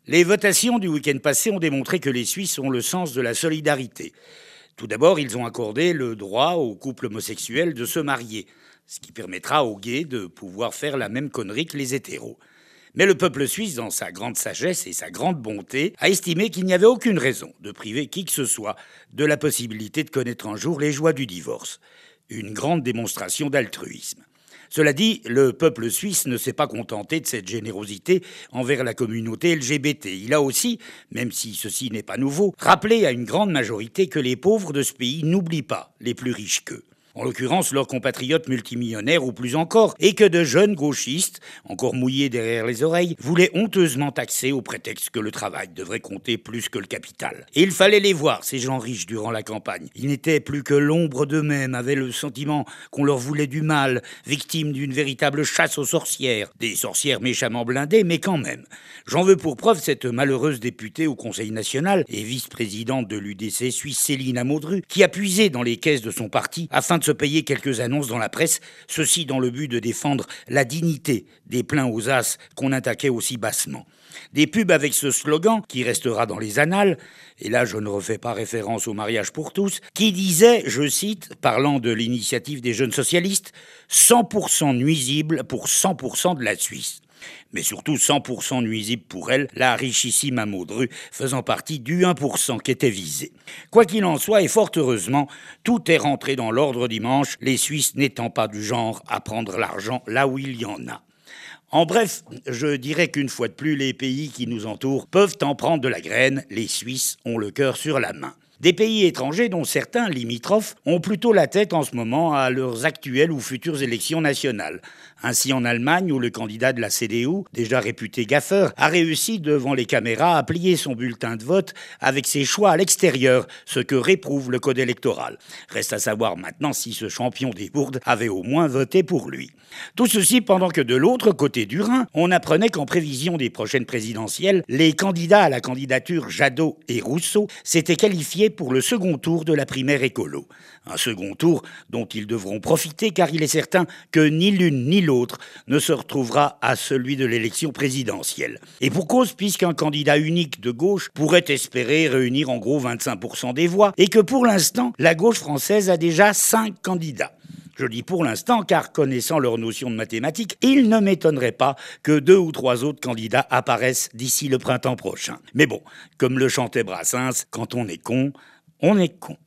Les votations du week-end passé ont démontré que les Suisses ont le sens de la solidarité. Tout d'abord, ils ont accordé le droit aux couples homosexuels de se marier, ce qui permettra aux gays de pouvoir faire la même connerie que les hétéros. Mais le peuple suisse, dans sa grande sagesse et sa grande bonté, a estimé qu'il n'y avait aucune raison de priver qui que ce soit de la possibilité de connaître un jour les joies du divorce. Une grande démonstration d'altruisme. Cela dit, le peuple suisse ne s'est pas contenté de cette générosité envers la communauté LGBT. Il a aussi, même si ceci n'est pas nouveau, rappelé à une grande majorité que les pauvres de ce pays n'oublient pas les plus riches qu'eux. En l'occurrence leurs compatriotes multimillionnaires ou plus encore, et que de jeunes gauchistes, encore mouillés derrière les oreilles, voulaient honteusement taxer au prétexte que le travail devrait compter plus que le capital. Et il fallait les voir, ces gens riches, durant la campagne. Ils n'étaient plus que l'ombre d'eux-mêmes, avaient le sentiment qu'on leur voulait du mal, victimes d'une véritable chasse aux sorcières. Des sorcières méchamment blindées, mais quand même. J'en veux pour preuve cette malheureuse députée au Conseil national et vice-présidente de l'UDC suisse Céline Amodru, qui a puisé dans les caisses de son parti afin de se payer quelques annonces dans la presse, ceci dans le but de défendre la dignité des pleins aux as qu'on attaquait aussi bassement. Des pubs avec ce slogan, qui restera dans les annales, et là je ne refais pas référence au mariage pour tous, qui disait, je cite, parlant de l'initiative des jeunes socialistes, 100% nuisible pour 100% de la Suisse. Mais surtout 100% nuisible pour elle, la richissime Amodru, faisant partie du 1% qui était visé. Quoi qu'il en soit, et fort heureusement, tout est rentré dans l'ordre dimanche, les Suisses n'étant pas du genre à prendre l'argent là où il y en a. En bref, je dirais qu'une fois de plus, les pays qui nous entourent peuvent en prendre de la graine, les Suisses ont le cœur sur la main. Des pays étrangers, dont certains limitrophes, ont plutôt la tête en ce moment à leurs actuelles ou futures élections nationales. Ainsi en Allemagne, où le candidat de la CDU, déjà réputé gaffeur, a réussi devant les caméras à plier son bulletin de vote avec ses choix à l'extérieur, ce que réprouve le code électoral. Reste à savoir maintenant si ce champion des bourdes avait au moins voté pour lui. Tout ceci pendant que de l'autre côté du Rhin, on apprenait qu'en prévision des prochaines présidentielles, les candidats à la candidature Jadot et Rousseau s'étaient qualifiés pour le second tour de la primaire écolo. Un second tour dont ils devront profiter car il est certain que ni l'une ni l'autre ne se retrouvera à celui de l'élection présidentielle. Et pour cause, puisqu'un candidat unique de gauche pourrait espérer réunir en gros 25% des voix et que pour l'instant, la gauche française a déjà 5 candidats. Je dis pour l'instant car, connaissant leur notion de mathématiques, il ne m'étonnerait pas que 2 ou 3 autres candidats apparaissent d'ici le printemps prochain. Mais bon, comme le chantait Brassens, quand on est con, on est con.